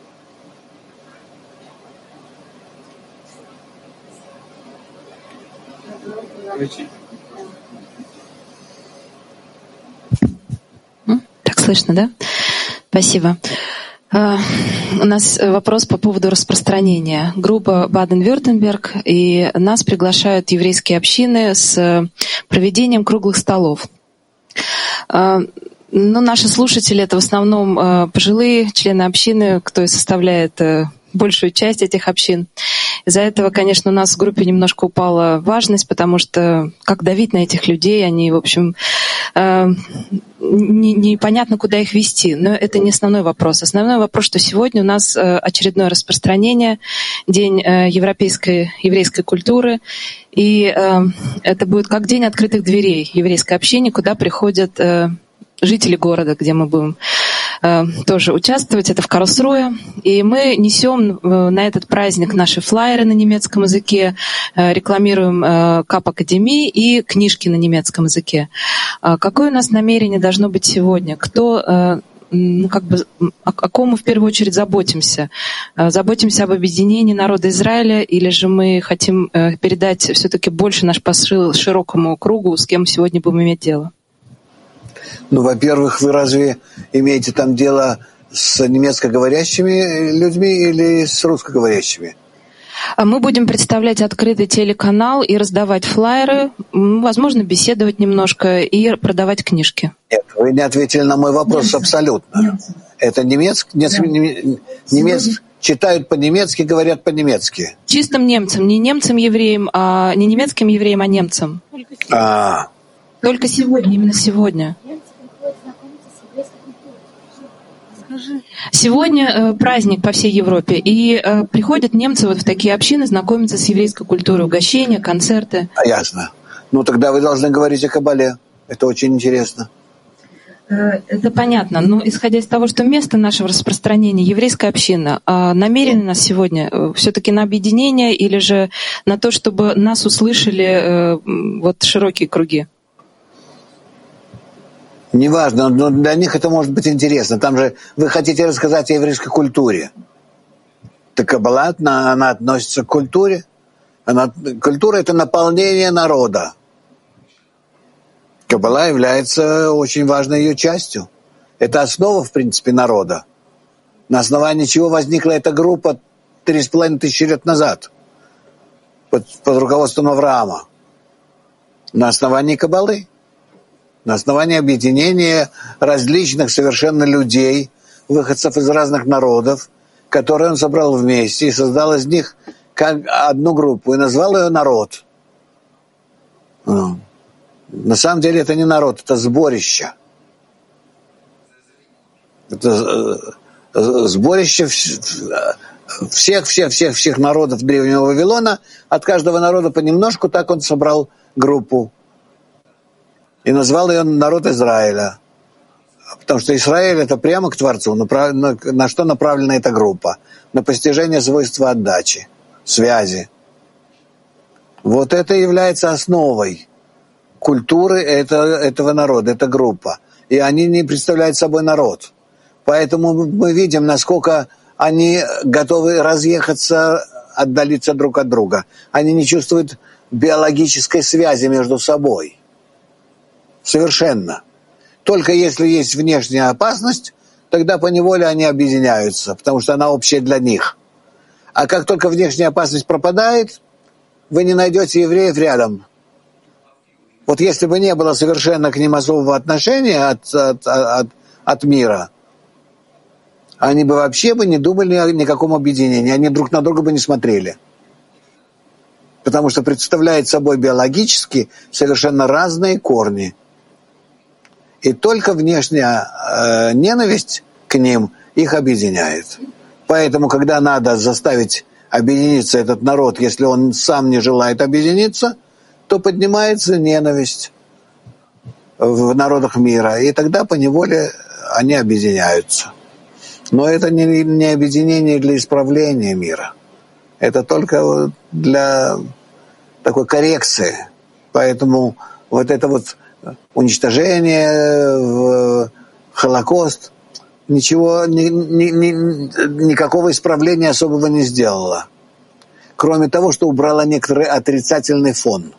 Так слышно, да? Спасибо. Uh, у нас вопрос по поводу распространения. Группа Баден-Вюртемберг, и нас приглашают еврейские общины с проведением круглых столов. Uh, Ну, наши слушатели — это в основном э, пожилые члены общины, кто и составляет э, большую часть этих общин. Из-за этого, конечно, у нас в группе немножко упала важность, потому что как давить на этих людей, они, в общем, э, не, непонятно, куда их вести. Но это не основной вопрос. Основной вопрос, что сегодня у нас э, очередное распространение, День э, европейской еврейской культуры. И э, это будет как день открытых дверей еврейской общине, куда приходят э, жители города, где мы будем э, тоже участвовать. Это в Карлсруэ. И мы несем э, на этот праздник наши флаеры на немецком языке, э, рекламируем э, КАП Академии и книжки на немецком языке. Э, какое у нас намерение должно быть сегодня? Кто... Э, Ну, как бы, о, о ком мы в первую очередь заботимся? Заботимся об объединении народа Израиля, или же мы хотим передать все-таки больше наш посыл широкому кругу, с кем сегодня будем иметь дело? Ну, во-первых, вы разве имеете там дело с немецкоговорящими людьми или с русскоговорящими? Мы будем представлять открытый телеканал и раздавать флаеры, возможно, беседовать немножко и продавать книжки. Нет, вы не ответили на мой вопрос немцам. Абсолютно. Немцам. Это немецк, немецк, немец, читают по-немецки, говорят по-немецки. Чистым немцам, не немцам-евреям, а не немецким евреям, а немцам. А. Только сегодня, именно сегодня. Сегодня э, праздник по всей Европе, и э, приходят немцы вот в такие общины, знакомятся с еврейской культурой, угощения, концерты. А, ясно. Ну тогда вы должны говорить о Кабале. Это очень интересно. Э, это понятно, но исходя из того, что место нашего распространения еврейская община, э, намерены нас сегодня э, все-таки на объединение или же на то, чтобы нас услышали э, вот широкие круги? Неважно, но для них это может быть интересно. Там же вы хотите рассказать о еврейской культуре. Так Каббала, она, она относится к культуре. Она, культура — это наполнение народа. Каббала является очень важной ее частью. Это основа, в принципе, народа. На основании чего возникла эта группа три с половиной тысячи лет назад под, под руководством Авраама. На основании Каббалы. На основании объединения различных совершенно людей, выходцев из разных народов, которые он собрал вместе и создал из них как одну группу и назвал ее народ. На самом деле это не народ, это сборище. Это сборище всех, всех, всех, всех народов Древнего Вавилона. От каждого народа понемножку так он собрал группу. И назвал ее народ Израиля. Потому что Израиль — это прямо к Творцу. На, на, на что направлена эта группа? На постижение свойства отдачи, связи. Вот это является основой культуры этого, этого народа, эта группа. И они не представляют собой народ. Поэтому мы видим, насколько они готовы разъехаться, отдалиться друг от друга. Они не чувствуют биологической связи между собой. Совершенно. Только если есть внешняя опасность, тогда поневоле они объединяются, потому что она общая для них. А как только внешняя опасность пропадает, вы не найдете евреев рядом. Вот если бы не было совершенно к ним особого отношения от, от, от, от мира, они бы вообще бы не думали о никаком объединении, они друг на друга бы не смотрели. Потому что представляет собой биологически совершенно разные корни. И только внешняя э, ненависть к ним их объединяет. Поэтому, когда надо заставить объединиться этот народ, если он сам не желает объединиться, то поднимается ненависть в народах мира, и тогда поневоле они объединяются. Но это не, не объединение для исправления мира. Это только для такой коррекции. Поэтому вот это вот уничтожение, Холокост, ничего, ни, ни, ни, никакого исправления особого не сделало. Кроме того, что убрало некоторый отрицательный фон.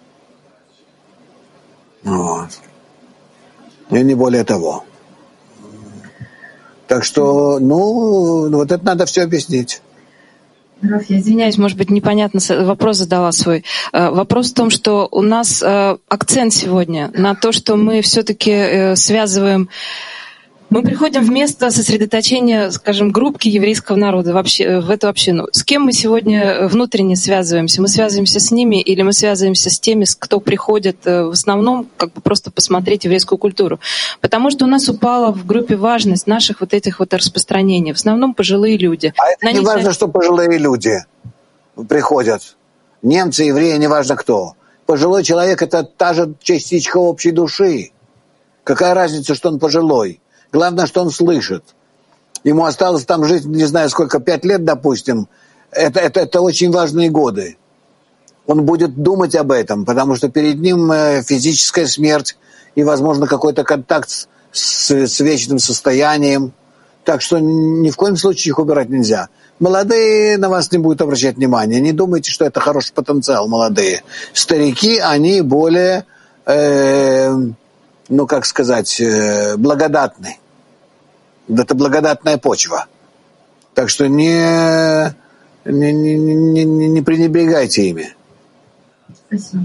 Вот. И не более того. Так что, ну, вот это надо все объяснить. Раф, я извиняюсь, может быть, непонятно вопрос задала свой. Вопрос в том, что у нас акцент сегодня на то, что мы все-таки связываем. Мы приходим в место сосредоточения, скажем, группки еврейского народа вообще, в эту общину. С кем мы сегодня внутренне связываемся? Мы связываемся с ними или мы связываемся с теми, кто приходит в основном как бы просто посмотреть еврейскую культуру? Потому что у нас упала в группе важность наших вот этих вот распространений. В основном пожилые люди. А это На не них... важно, что пожилые люди приходят. Немцы, евреи, не важно кто. Пожилой человек — это та же частичка общей души. Какая разница, что он пожилой? Главное, что он слышит. Ему осталось там жить, не знаю сколько, пять лет, допустим. Это, это, это очень важные годы. Он будет думать об этом, потому что перед ним физическая смерть и, возможно, какой-то контакт с, с вечным состоянием. Так что ни в коем случае их убирать нельзя. Молодые на вас не будут обращать внимания. Не думайте, что это хороший потенциал, молодые. Старики, они более, э, ну, как сказать, э, благодатны. Это благодатная почва. Так что не, не, не, не, не пренебрегайте ими. Спасибо.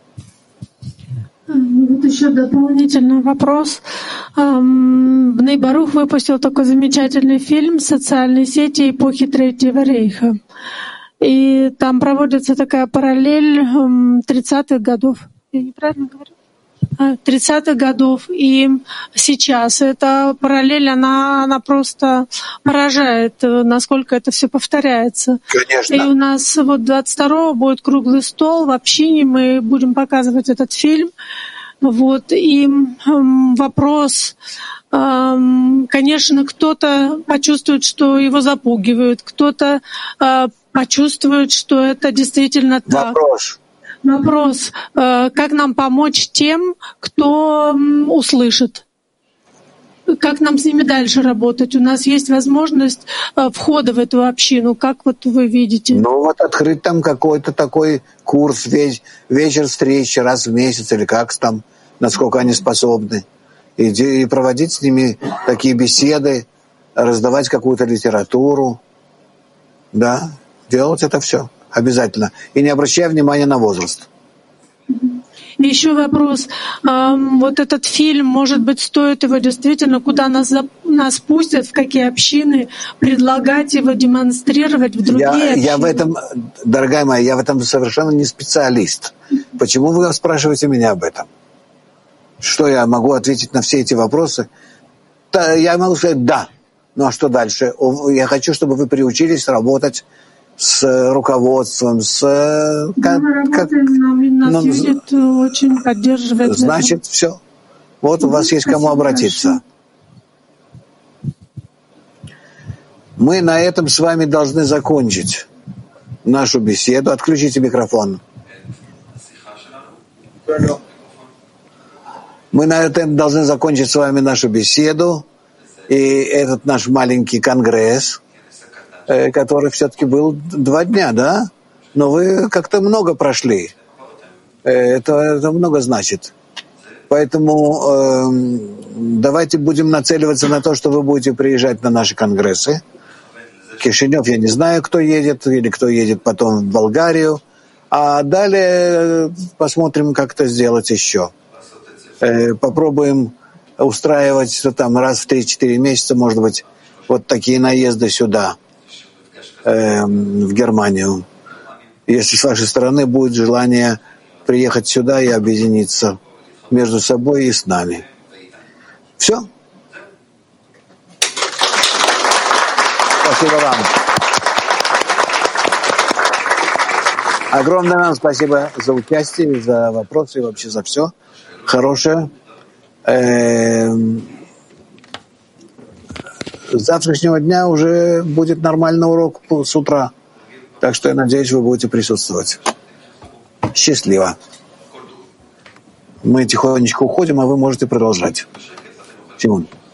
Вот еще дополнительный вопрос. Бней Барух выпустил такой замечательный фильм «Социальные сети эпохи Третьего рейха». И там проводится такая параллель тридцатых годов. Я неправильно говорю? тридцатых годов и сейчас. Эта параллель, она, она просто поражает, насколько это все повторяется. Конечно. И у нас вот двадцать второго будет круглый стол в общине, мы будем показывать этот фильм. Вот. И эм, вопрос, эм, конечно, кто-то почувствует, что его запугивают, кто-то э, почувствует, что это действительно так. Вопрос. Вопрос, как нам помочь тем, кто услышит? Как нам с ними дальше работать? У нас есть возможность входа в эту общину. Как вот вы видите? Ну вот открыть там какой-то такой курс, веч, вечер встречи раз в месяц или как там, насколько они способны. И, и проводить с ними такие беседы, раздавать какую-то литературу. Да, делать это все. Обязательно. И не обращая внимания на возраст. Еще вопрос. Вот этот фильм, может быть, стоит его действительно, куда нас, нас пустят, в какие общины, предлагать его демонстрировать в другие я, общины? Я в этом, дорогая моя, я в этом совершенно не специалист. Почему вы спрашиваете меня об этом? Что я могу ответить на все эти вопросы? Я могу сказать «да». Ну а что дальше? Я хочу, чтобы вы приучились работать с руководством, с... Как, мы работаем, как, нас ну, видит, очень поддерживает. Значит, все. Вот у вас есть к кому обратиться. Мы на этом с вами должны закончить нашу беседу. Отключите микрофон. Мы на этом должны закончить с вами нашу беседу и этот наш маленький конгресс, который все-таки был два дня, да? Но вы как-то много прошли. Это, это много значит. Поэтому э, давайте будем нацеливаться на то, что вы будете приезжать на наши конгрессы. Кишинев, я не знаю, кто едет, или кто едет потом в Болгарию. А далее посмотрим, как это сделать еще. Э, попробуем устраивать там раз в три-четыре месяца, может быть, вот такие наезды сюда, в Германию. Если с вашей стороны будет желание приехать сюда и объединиться между собой и с нами. Все? Спасибо вам. Огромное вам спасибо за участие, за вопросы и вообще за все хорошее. С завтрашнего дня уже будет нормальный урок с утра. Так что я надеюсь, вы будете присутствовать. Счастливо. Мы тихонечко уходим, а вы можете продолжать. Симон.